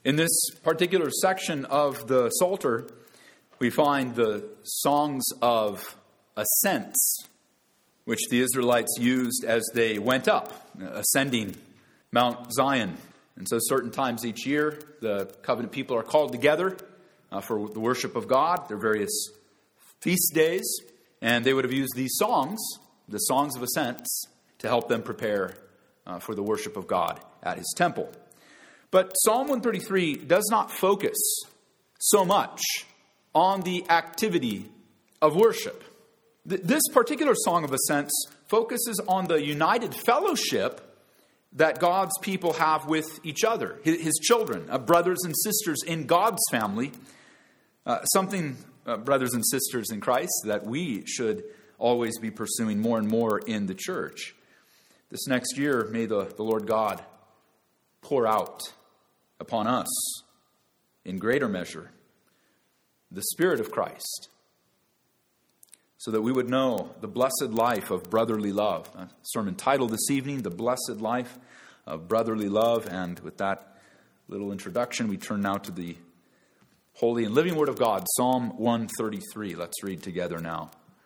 In this particular section of the Psalter, we find the songs of ascents, which the Israelites used as they went up, ascending Mount Zion. And so certain times each year, the covenant people are called together for the worship of God, their various feast days, and they would have used these songs, the songs of ascents, to help them prepare for the worship of God at His temple. But Psalm 133 does not focus so much on the activity of worship. This particular song of ascents focuses on the united fellowship that God's people have with each other, His children, brothers and sisters in God's family, brothers and sisters in Christ, that we should always be pursuing more and more in the church. This next year, may the Lord God pour out upon us in greater measure the Spirit of Christ, so that we would know the blessed life of brotherly love. A sermon titled this evening, The Blessed Life of Brotherly Love. And with that little introduction, we turn now to the holy and living Word of God, Psalm 133. Let's read together now.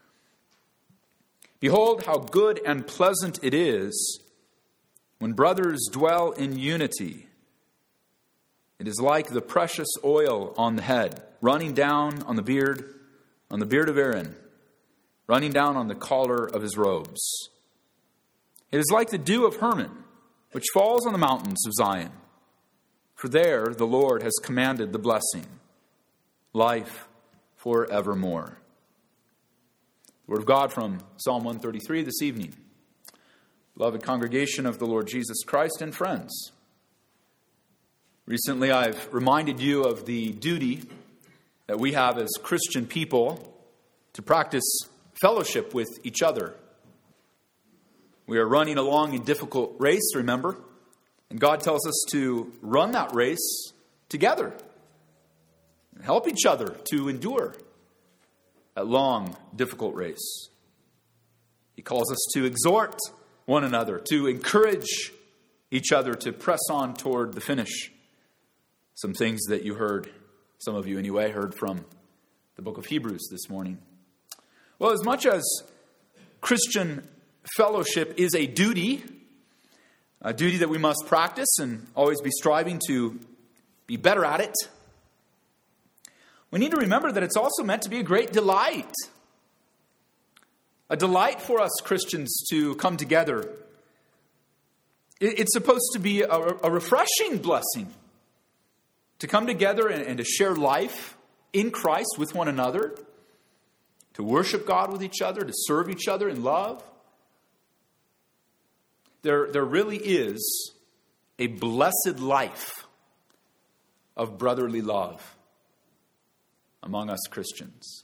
Behold, how good and pleasant it is when brothers dwell in unity. It is like the precious oil on the head, running down on the beard of Aaron, running down on the collar of his robes. It is like the dew of Hermon, which falls on the mountains of Zion. For there the Lord has commanded the blessing, life forevermore. The Word of God from Psalm 133 this evening. Beloved congregation of the Lord Jesus Christ and friends, recently I've reminded you of the duty that we have as Christian people to practice fellowship with each other. We are running along a difficult race, remember? And God tells us to run that race together and help each other to endure that long, difficult race. He calls us to exhort one another, to encourage each other to press on toward the finish. Some things that you heard, some of you anyway, heard from the book of Hebrews this morning. Well, as much as Christian fellowship is a duty that we must practice and always be striving to be better at it, we need to remember that it's also meant to be a great delight. A delight for us Christians to come together. It's supposed to be a refreshing blessing to come together and to share life in Christ with one another, to worship God with each other, to serve each other in love. There really is a blessed life of brotherly love among us Christians.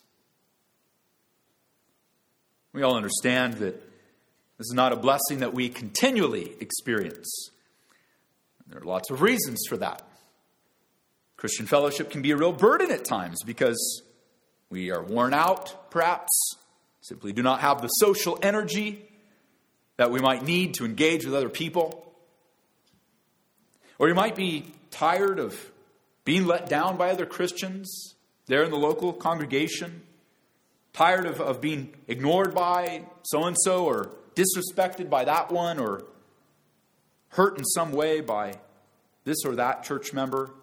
We all understand that this is not a blessing that we continually experience. There are lots of reasons for that. Christian fellowship can be a real burden at times because we are worn out, perhaps, simply do not have the social energy that we might need to engage with other people. Or you might be tired of being let down by other Christians there in the local congregation, tired of being ignored by so-and-so or disrespected by that one or hurt in some way by this or that church member.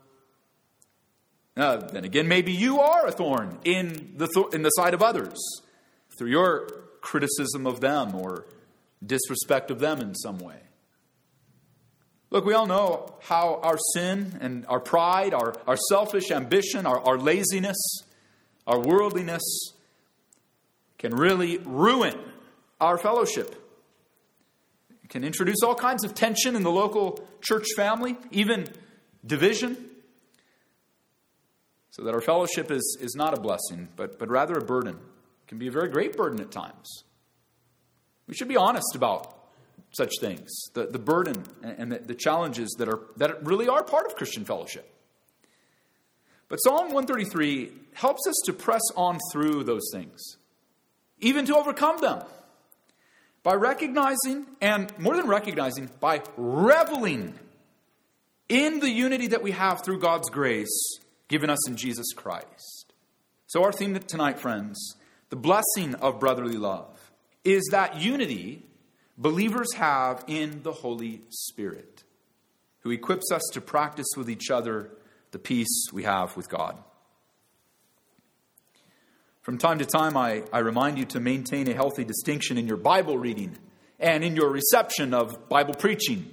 Then again, maybe you are a thorn in the side of others through your criticism of them or disrespect of them in some way. Look, we all know how our sin and our pride, our selfish ambition, our laziness, our worldliness can really ruin our fellowship. It can introduce all kinds of tension in the local church family, even division. So that our fellowship is not a blessing, but rather a burden. It can be a very great burden at times. We should be honest about such things, the burden and the challenges that really are part of Christian fellowship. But Psalm 133 helps us to press on through those things, even to overcome them, by recognizing, and more than recognizing, by reveling in the unity that we have through God's grace given us in Jesus Christ. So our theme tonight, friends, the blessing of brotherly love, is that unity believers have in the Holy Spirit, who equips us to practice with each other the peace we have with God. From time to time, I remind you to maintain a healthy distinction in your Bible reading and in your reception of Bible preaching.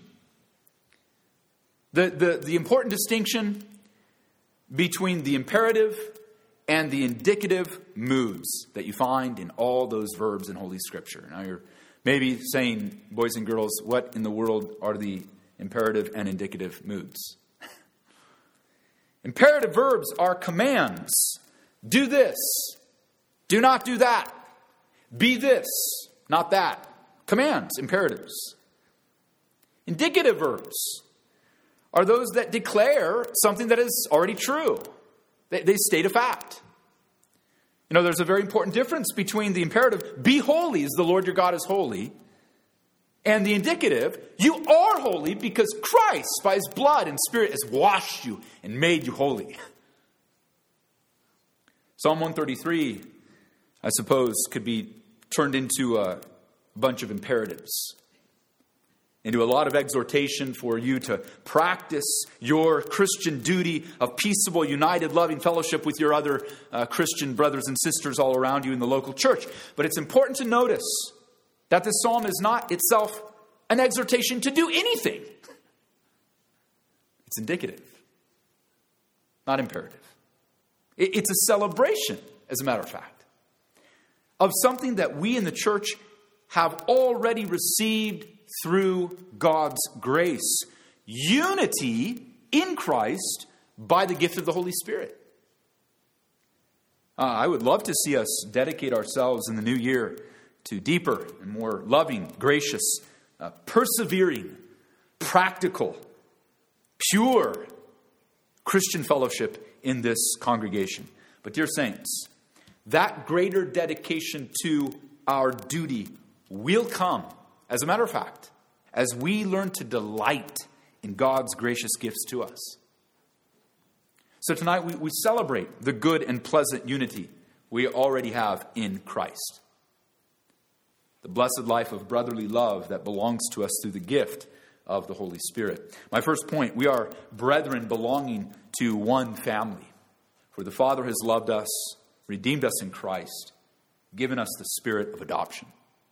The important distinction between the imperative and the indicative moods that you find in all those verbs in Holy Scripture. Now you're maybe saying, boys and girls, what in the world are the imperative and indicative moods? Imperative verbs are commands. Do this. Do not do that. Be this, not that. Commands, imperatives. Indicative verbs are those that declare something that is already true. They state a fact. You know, there's a very important difference between the imperative, be holy as the Lord your God is holy, and the indicative, you are holy because Christ, by his blood and spirit, has washed you and made you holy. Psalm 133, I suppose, could be turned into a bunch of imperatives, into a lot of exhortation for you to practice your Christian duty of peaceable, united, loving fellowship with your other Christian brothers and sisters all around you in the local church. But it's important to notice that this psalm is not itself an exhortation to do anything. It's indicative, not imperative. It's a celebration, as a matter of fact, of something that we in the church have already received through God's grace. Unity in Christ by the gift of the Holy Spirit. I would love to see us dedicate ourselves in the new year to deeper and more loving, gracious, persevering, practical, pure Christian fellowship in this congregation. But dear saints, that greater dedication to our duty will come, as a matter of fact, as we learn to delight in God's gracious gifts to us. So tonight we celebrate the good and pleasant unity we already have in Christ. The blessed life of brotherly love that belongs to us through the gift of the Holy Spirit. My first point, we are brethren belonging to one family. For the Father has loved us, redeemed us in Christ, given us the spirit of adoption.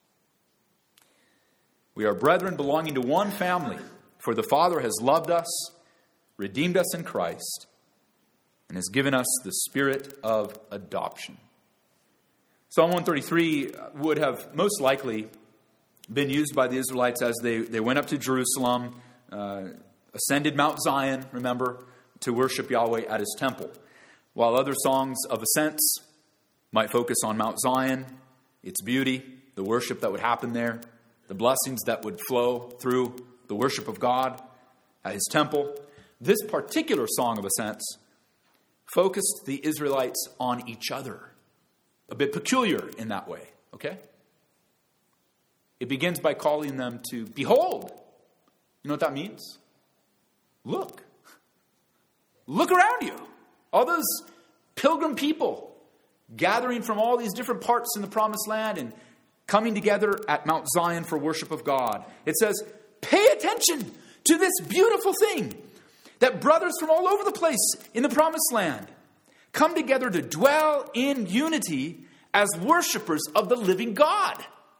We are brethren belonging to one family, for the Father has loved us, redeemed us in Christ, and has given us the spirit of adoption. Psalm 133 would have most likely been used by the Israelites as they went up to Jerusalem, ascended Mount Zion, remember, to worship Yahweh at his temple. While other songs of ascents might focus on Mount Zion, its beauty, the worship that would happen there, the blessings that would flow through the worship of God at his temple. This particular song of ascents focused the Israelites on each other. A bit peculiar in that way, okay? It begins by calling them to behold. You know what that means? Look. Look around you. All those pilgrim people gathering from all these different parts in the promised land and coming together at Mount Zion for worship of God. It says, pay attention to this beautiful thing that brothers from all over the place in the promised land come together to dwell in unity as worshipers of the living God.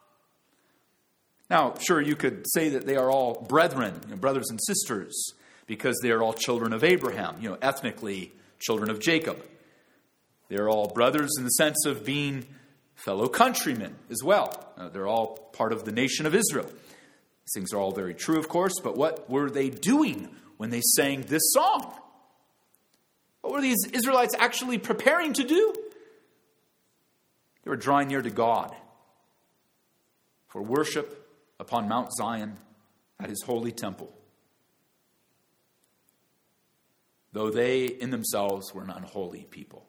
Now, sure, you could say that they are all brethren, brothers and sisters, because they are all children of Abraham, ethnically children of Jacob. They're all brothers in the sense of being fellow countrymen as well. They're all part of the nation of Israel. These things are all very true, of course, but what were they doing when they sang this song? What were these Israelites actually preparing to do? They were drawing near to God for worship upon Mount Zion at his holy temple, though they in themselves were an unholy people.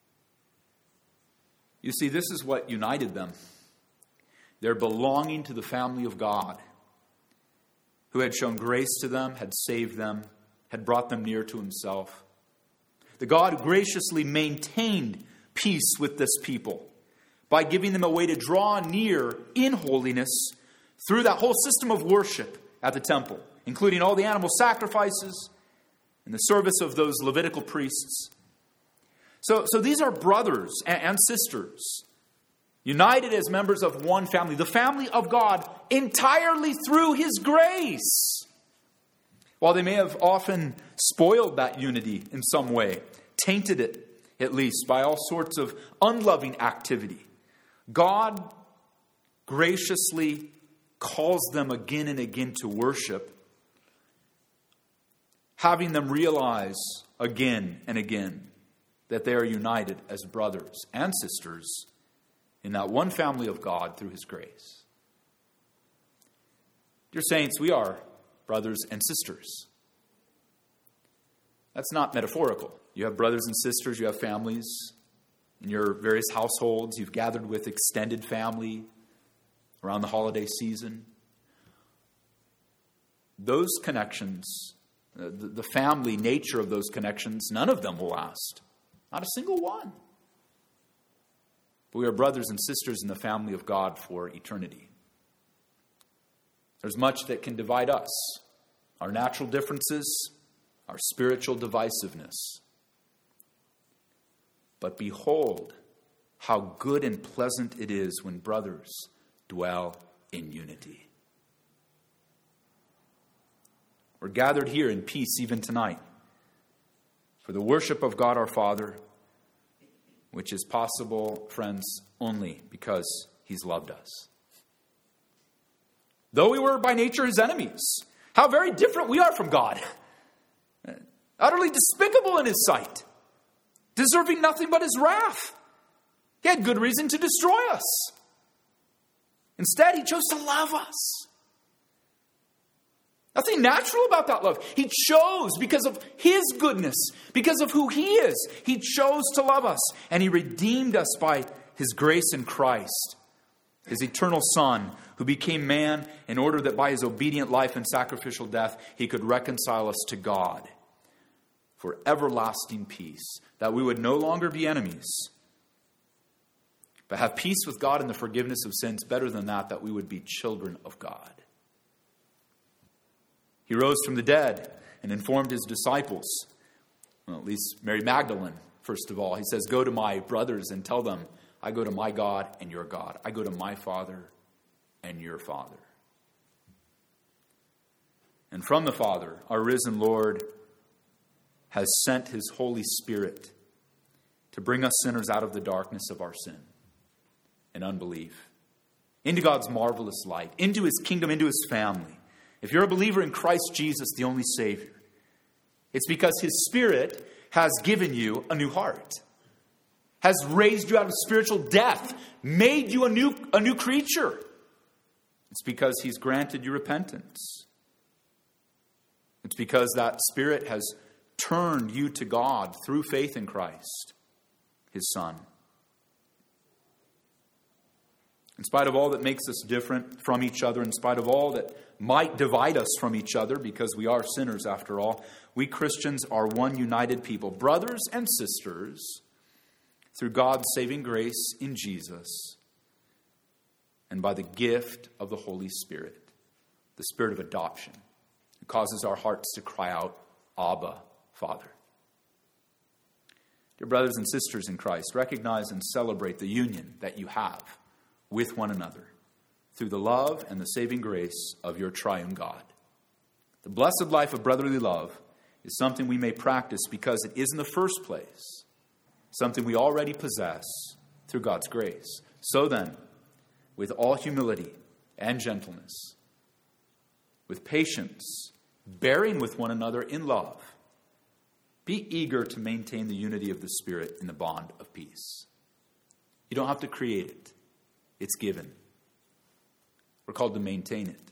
You see, this is what united them. Their belonging to the family of God, who had shown grace to them, had saved them, had brought them near to himself. The God graciously maintained peace with this people by giving them a way to draw near in holiness through that whole system of worship at the temple, including all the animal sacrifices and the service of those Levitical priests. So these are brothers and sisters, united as members of one family, the family of God, entirely through His grace. While they may have often spoiled that unity in some way, tainted it at least by all sorts of unloving activity, God graciously calls them again and again to worship, having them realize again and again that they are united as brothers and sisters in that one family of God through His grace. Dear saints, we are brothers and sisters. That's not metaphorical. You have brothers and sisters, you have families in your various households. You've gathered with extended family around the holiday season. Those connections, the family nature of those connections, none of them will last. Not a single one. But we are brothers and sisters in the family of God for eternity. There's much that can divide us. Our natural differences, our spiritual divisiveness. But behold, how good and pleasant it is when brothers dwell in unity. We're gathered here in peace even tonight for the worship of God our Father, which is possible, friends, only because He's loved us. Though we were by nature His enemies, how very different we are from God. Utterly despicable in His sight, deserving nothing but His wrath. He had good reason to destroy us. Instead, He chose to love us. Nothing natural about that love. He chose because of His goodness, because of who He is. He chose to love us, and He redeemed us by His grace in Christ, His eternal Son, who became man in order that by His obedient life and sacrificial death, He could reconcile us to God for everlasting peace, that we would no longer be enemies, but have peace with God and the forgiveness of sins. Better than that, that we would be children of God. He rose from the dead and informed His disciples, well, at least Mary Magdalene, first of all. He says, go to my brothers and tell them, I go to my God and your God. I go to my Father and your Father. And from the Father, our risen Lord has sent His Holy Spirit to bring us sinners out of the darkness of our sin and unbelief into God's marvelous light, into His kingdom, into His family. If you're a believer in Christ Jesus, the only Savior, it's because His Spirit has given you a new heart, has raised you out of spiritual death, made you a new creature. It's because He's granted you repentance. It's because that Spirit has turned you to God through faith in Christ, His Son. In spite of all that makes us different from each other, in spite of all that might divide us from each other, because we are sinners after all, we Christians are one united people, brothers and sisters, through God's saving grace in Jesus and by the gift of the Holy Spirit, the Spirit of adoption. It causes our hearts to cry out, Abba, Father. Dear brothers and sisters in Christ, recognize and celebrate the union that you have with one another through the love and the saving grace of your triune God. The blessed life of brotherly love is something we may practice because it is in the first place something we already possess through God's grace. So then, with all humility and gentleness, with patience, bearing with one another in love, be eager to maintain the unity of the Spirit in the bond of peace. You don't have to create it. It's given. We're called to maintain it.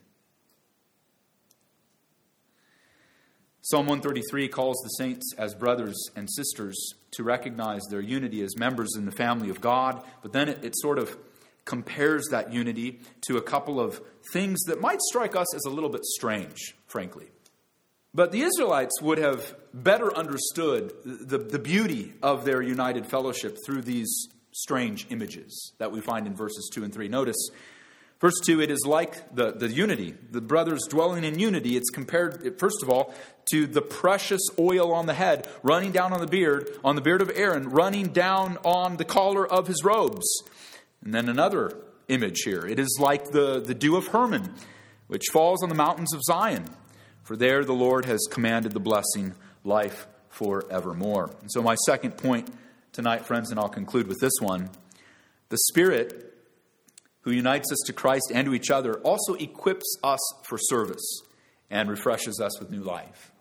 Psalm 133 calls the saints as brothers and sisters to recognize their unity as members in the family of God, but then it sort of compares that unity to a couple of things that might strike us as a little bit strange, frankly. But the Israelites would have better understood the beauty of their united fellowship through these strange images that we find in verses 2 and 3. Notice, verse 2, it is like the unity, the brothers dwelling in unity. It's compared, first of all, to the precious oil on the head, running down on the beard of Aaron, running down on the collar of his robes. And then another image here. It is like the dew of Hermon, which falls on the mountains of Zion. For there the Lord has commanded the blessing, life forevermore. And so my second point tonight, friends, and I'll conclude with this one. The Spirit who unites us to Christ and to each other also equips us for service and refreshes us with new life.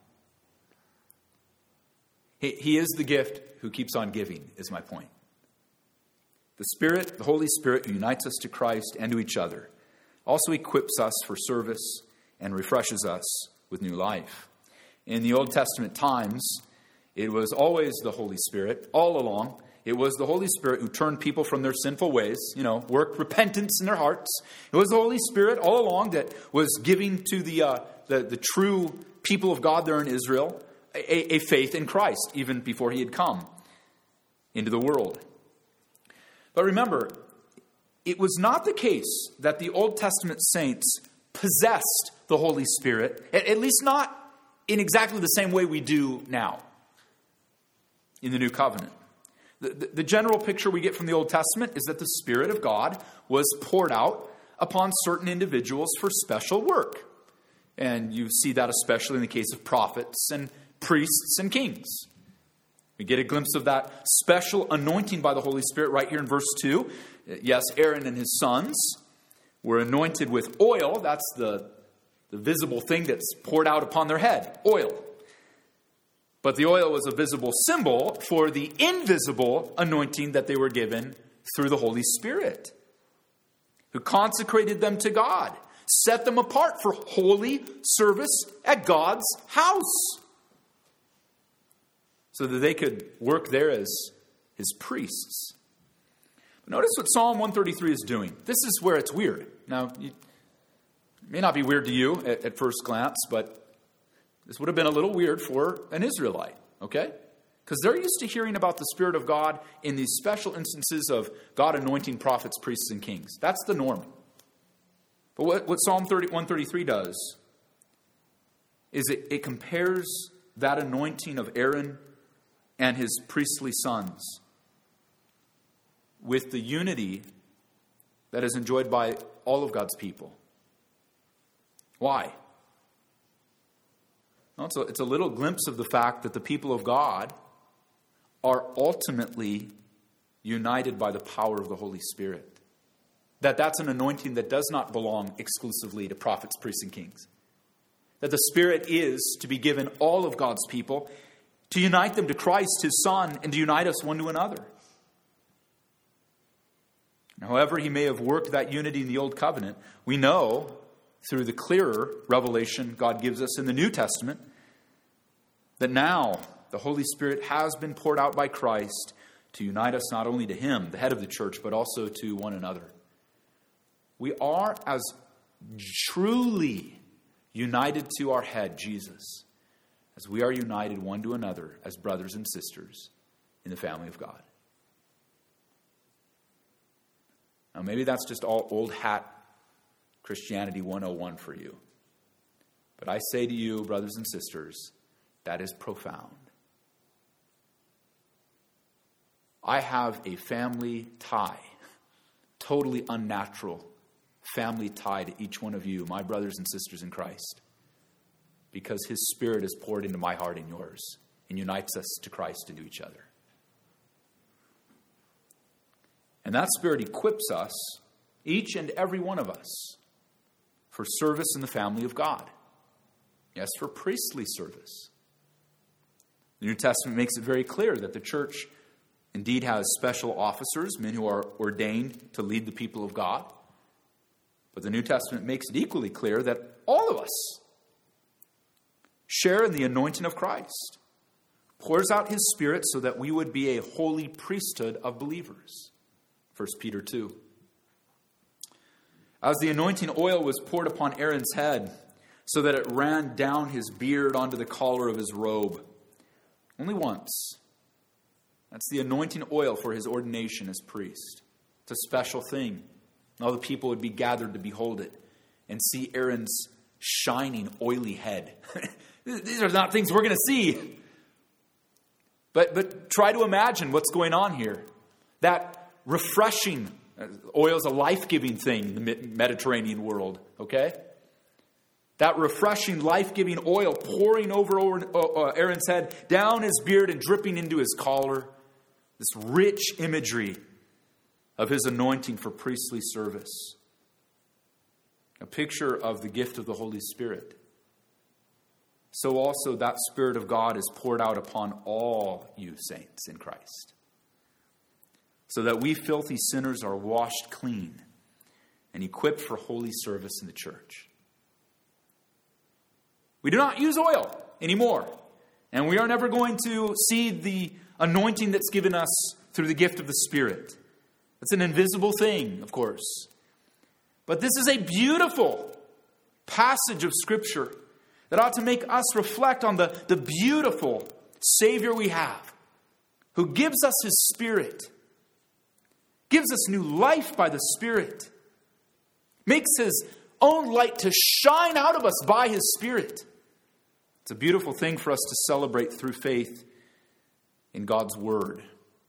He is the gift who keeps on giving, is my point. The Spirit, the Holy Spirit who unites us to Christ and to each other, also equips us for service and refreshes us with new life. In the Old Testament times, it was always the Holy Spirit, all along. It was the Holy Spirit who turned people from their sinful ways, worked repentance in their hearts. It was the Holy Spirit all along that was giving to the true people of God there in Israel a faith in Christ, even before he had come into the world. But remember, it was not the case that the Old Testament saints possessed the Holy Spirit, at least not in exactly the same way we do now in the New Covenant. The general picture we get from the Old Testament is that the Spirit of God was poured out upon certain individuals for special work. And you see that especially in the case of prophets and priests and kings. We get a glimpse of that special anointing by the Holy Spirit right here in verse 2. Yes, Aaron and his sons were anointed with oil. That's the visible thing that's poured out upon their head, oil. But the oil was a visible symbol for the invisible anointing that they were given through the Holy Spirit, who consecrated them to God, set them apart for holy service at God's house, so that they could work there as his priests. But notice what Psalm 133 is doing. This is where it's weird. Now, it may not be weird to you at first glance, but this would have been a little weird for an Israelite, okay? Because they're used to hearing about the Spirit of God in these special instances of God anointing prophets, priests, and kings. That's the norm. But what Psalm 133 does is it compares that anointing of Aaron and his priestly sons with the unity that is enjoyed by all of God's people. Why? Well, it's a little glimpse of the fact that the people of God are ultimately united by the power of the Holy Spirit. That's an anointing that does not belong exclusively to prophets, priests, and kings. That the Spirit is to be given all of God's people to unite them to Christ, his Son, and to unite us one to another. However he may have worked that unity in the Old Covenant, we know through the clearer revelation God gives us in the New Testament that now the Holy Spirit has been poured out by Christ to unite us not only to him, the head of the church, but also to one another. We are as truly united to our head, Jesus, as we are united one to another as brothers and sisters in the family of God. Now, maybe that's just all old hat Christianity 101 for you. But I say to you, brothers and sisters, that is profound. I have a family tie, totally unnatural family tie to each one of you, my brothers and sisters in Christ, because his Spirit is poured into my heart and yours and unites us to Christ and to each other. And that Spirit equips us, each and every one of us, for service in the family of God. Yes, for priestly service. The New Testament makes it very clear that the church indeed has special officers, men who are ordained to lead the people of God. But the New Testament makes it equally clear that all of us share in the anointing of Christ, pours out his Spirit so that we would be a holy priesthood of believers. 1 Peter 2. As the anointing oil was poured upon Aaron's head, so that it ran down his beard onto the collar of his robe. Only once. That's the anointing oil for his ordination as priest. It's a special thing. All the people would be gathered to behold it and see Aaron's shining, oily head. These are not things we're going to see. But try to imagine what's going on here. That refreshing, oil is a life-giving thing in the Mediterranean world, okay? That refreshing, life-giving oil pouring over Aaron's head, down his beard and dripping into his collar. This rich imagery of his anointing for priestly service. A picture of the gift of the Holy Spirit. So also that Spirit of God is poured out upon all you saints in Christ, so that we filthy sinners are washed clean and equipped for holy service in the church. We do not use oil anymore, and we are never going to see the anointing that's given us through the gift of the Spirit. It's an invisible thing, of course. But this is a beautiful passage of Scripture that ought to make us reflect on the beautiful Savior we have, who gives us His Spirit, gives us new life by the Spirit, makes His own light to shine out of us by His Spirit. It's a beautiful thing for us to celebrate through faith in God's Word.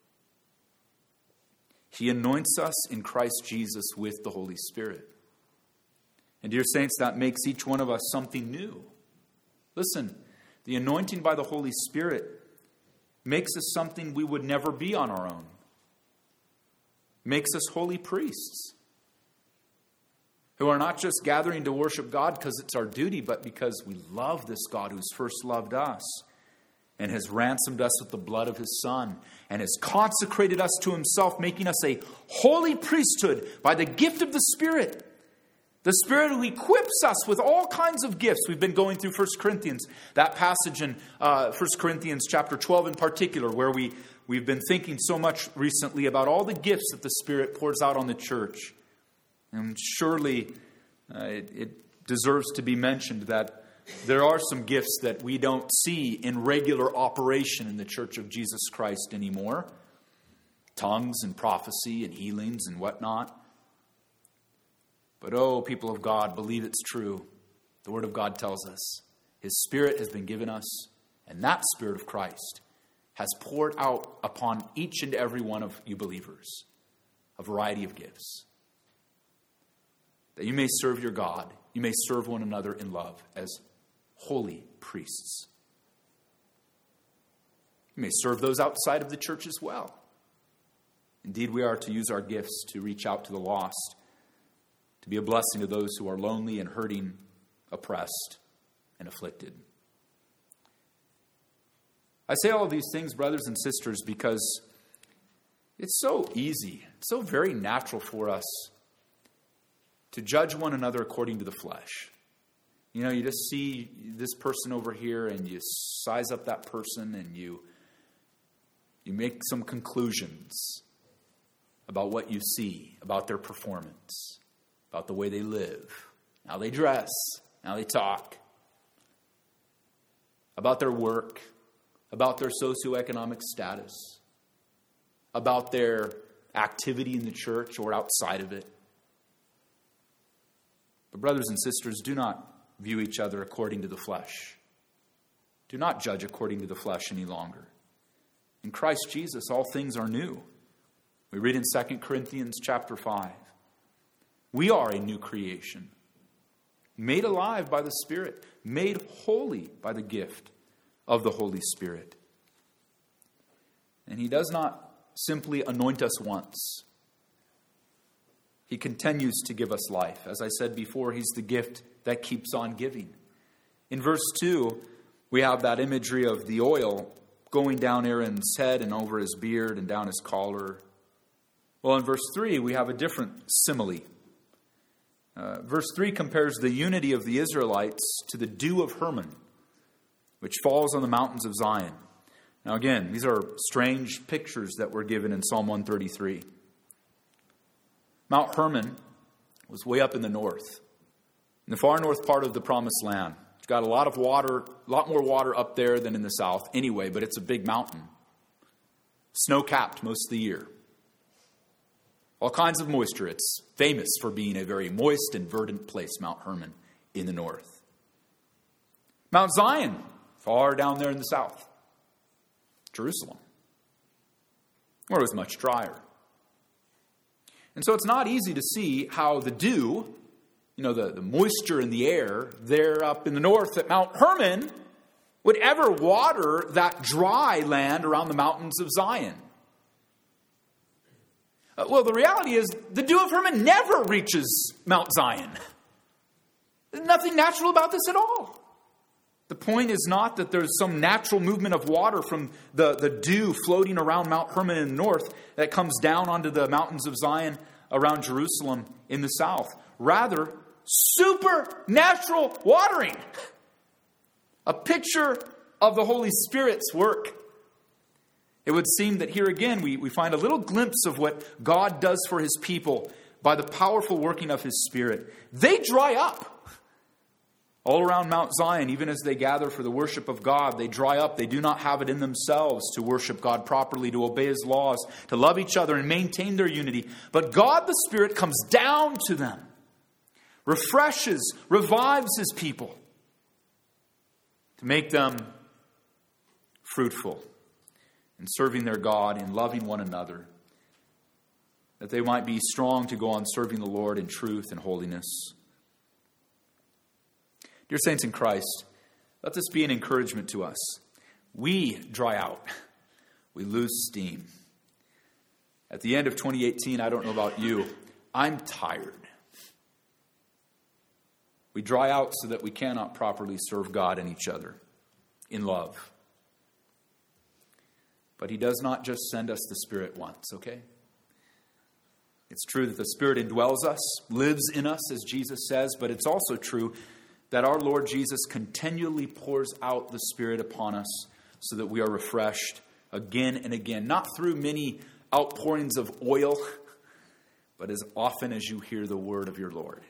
He anoints us in Christ Jesus with the Holy Spirit. And dear saints, that makes each one of us something new. Listen, the anointing by the Holy Spirit makes us something we would never be on our own. Makes us holy priests who are not just gathering to worship God because it's our duty, but because we love this God who's first loved us and has ransomed us with the blood of His Son and has consecrated us to Himself, making us a holy priesthood by the gift of the Spirit. The Spirit who equips us with all kinds of gifts. We've been going through 1 Corinthians, that passage in 1 Corinthians chapter 12 in particular, where we've been thinking so much recently about all the gifts that the Spirit pours out on the church. And surely it deserves to be mentioned that there are some gifts that we don't see in regular operation in the Church of Jesus Christ anymore. Tongues and prophecy and healings and whatnot. But oh, people of God, believe it's true. The Word of God tells us His Spirit has been given us, and that Spirit of Christ has poured out upon each and every one of you believers a variety of gifts. That you may serve your God, you may serve one another in love as holy priests. You may serve those outside of the church as well. Indeed, we are to use our gifts to reach out to the lost, to be a blessing to those who are lonely and hurting, oppressed, and afflicted. I say all of these things, brothers and sisters, because it's so easy, it's so very natural for us to judge one another according to the flesh. You know, you just see this person over here and you size up that person and you make some conclusions about what you see, about their performance, about the way they live, how they dress, how they talk, about their work, about their socioeconomic status, about their activity in the church or outside of it. But brothers and sisters, do not view each other according to the flesh. Do not judge according to the flesh any longer. In Christ Jesus, all things are new. We read in 2 Corinthians chapter 5. We are a new creation, made alive by the Spirit, made holy by the gift of the Holy Spirit. And He does not simply anoint us once. He continues to give us life. As I said before, He's the gift that keeps on giving. In verse 2, we have that imagery of the oil going down Aaron's head and over his beard and down his collar. Well, in verse 3, we have a different simile. Verse 3 compares the unity of the Israelites to the dew of Hermon, which falls on the mountains of Zion. Now again, these are strange pictures that were given in Psalm 133. Mount Hermon was way up in the north. In the far north part of the Promised Land, it's got a lot of water, a lot more water up there than in the south anyway, but it's a big mountain. Snow-capped most of the year. All kinds of moisture. It's famous for being a very moist and verdant place, Mount Hermon in the north. Mount Zion, far down there in the south. Jerusalem, where it was much drier. And so it's not easy to see how the dew, the moisture in the air there up in the north at Mount Hermon would ever water that dry land around the mountains of Zion. Well, the reality is the dew of Hermon never reaches Mount Zion. There's nothing natural about this at all. The point is not that there's some natural movement of water from the dew floating around Mount Hermon in the north that comes down onto the mountains of Zion around Jerusalem in the south. Rather, supernatural watering. A picture of the Holy Spirit's work. It would seem that here again we find a little glimpse of what God does for his people by the powerful working of his Spirit. They dry up. All around Mount Zion, even as they gather for the worship of God, they dry up. They do not have it in themselves to worship God properly, to obey his laws, to love each other and maintain their unity. But God the Spirit comes down to them, refreshes, revives his people to make them fruitful in serving their God, in loving one another, that they might be strong to go on serving the Lord in truth and holiness. Dear saints in Christ, let this be an encouragement to us. We dry out. We lose steam. At the end of 2018, I don't know about you, I'm tired. We dry out so that we cannot properly serve God and each other in love. But he does not just send us the Spirit once, okay? It's true that the Spirit indwells us, lives in us, as Jesus says, but it's also true that our Lord Jesus continually pours out the Spirit upon us so that we are refreshed again and again. Not through many outpourings of oil, but as often as you hear the word of your Lord.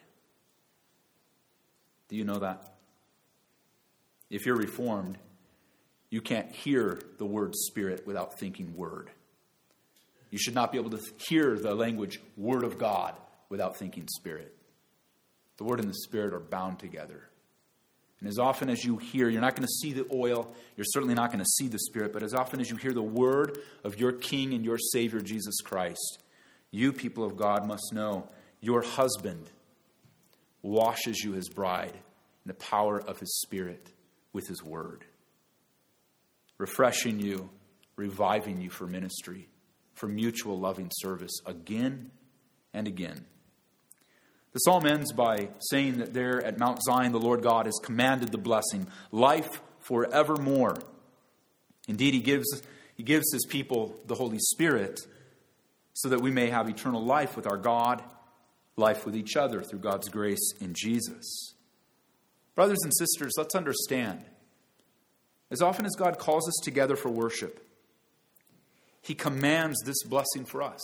Do you know that? If you're Reformed, you can't hear the word Spirit without thinking Word. You should not be able to hear the language Word of God without thinking Spirit. The Word and the Spirit are bound together. And as often as you hear, you're not going to see the oil, you're certainly not going to see the Spirit, but as often as you hear the word of your King and your Savior, Jesus Christ, you, people of God, must know your husband washes you, his bride, in the power of his Spirit with his word, refreshing you, reviving you for ministry, for mutual loving service again and again. The psalm ends by saying that there at Mount Zion, the Lord God has commanded the blessing, life forevermore. Indeed, he gives his people the Holy Spirit so that we may have eternal life with our God, life with each other through God's grace in Jesus. Brothers and sisters, let's understand. As often as God calls us together for worship, he commands this blessing for us.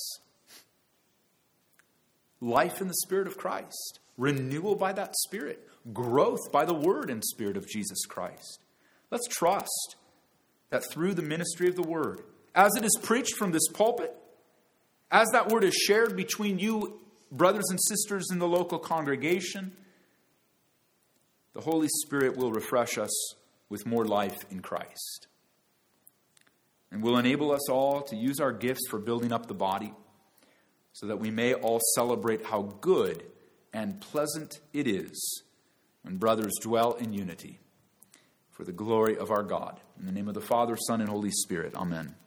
Life in the Spirit of Christ. Renewal by that Spirit. Growth by the Word and Spirit of Jesus Christ. Let's trust that through the ministry of the Word, as it is preached from this pulpit, as that Word is shared between you, brothers and sisters in the local congregation, the Holy Spirit will refresh us with more life in Christ. And will enable us all to use our gifts for building up the body, so that we may all celebrate how good and pleasant it is when brothers dwell in unity for the glory of our God. In the name of the Father, Son, and Holy Spirit. Amen.